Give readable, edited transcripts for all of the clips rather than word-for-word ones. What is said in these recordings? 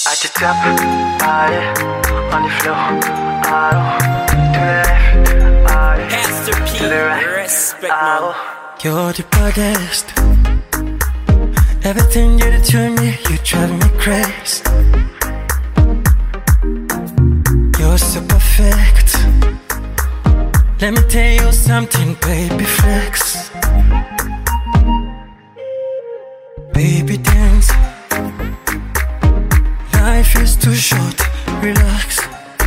At the top, on the floor, to the left, Pastor P, to the right, respect man. You're the baddest. Everything you do to me, you drive me crazy. You're so perfect. Let me tell you something, baby flex. Baby dance. Life is too short, relax.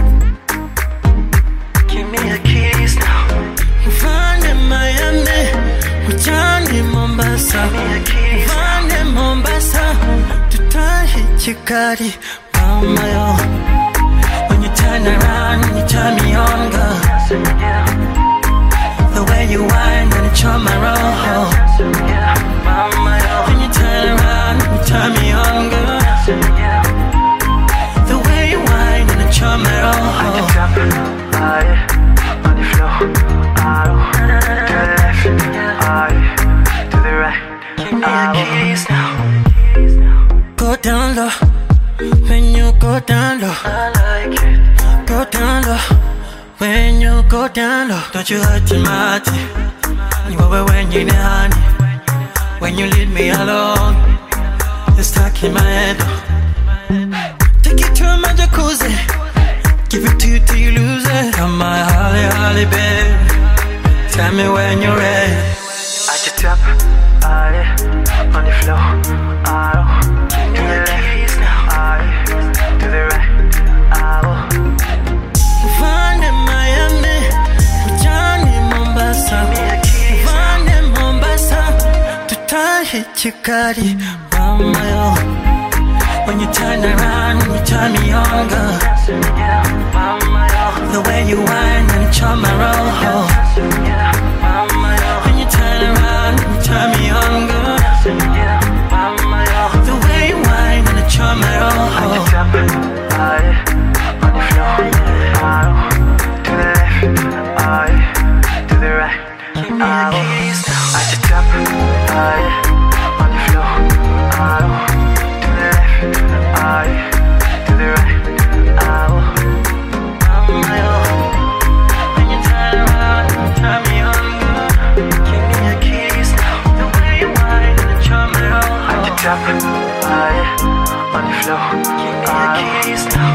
give me the keys now. Find in Miami, Johnny Mombasa. Give me the keys now. Find in Mombasa, to tie Chikari, mama yo. When you turn around, you turn me on, girl. The way you whine and it's on my roll. Mama, yo. When you turn around, you turn me on, girl. The way you whine and it's on my At the roll. top, on the floor, to the left, to the right. Give me the keys now. Go down low, when you go down low. I like it. Go down low, when you go down low. Don't you hurt your mouth. You over when you need honey. When you leave me alone, you're stuck in my head. Take it to my jacuzzi, give it to you till you lose it. Come my holly, holly, babe. Tell me when you're ready. At the top, on the floor, to the left, to the right, Find in Miami, Johnny Mombasa. Find in Mombasa, to tie Chikari, mama yo. When you turn around, you turn me on, girl. Mama, yo. The way you whine and it's on my roll. Mama, yo. When you turn around, you turn me on, girl. Mama, yo. The way you whine and it's on my roll. At the top, on the floor, to the left, to the right. Give me the keys now. At the top, on the floor, to the left, to the right. Mama yo. When you turn around, you turn me on, girl. Give me the keys now. The way you whine and it's on my roll. At the top, on the floor, Give me the keys now.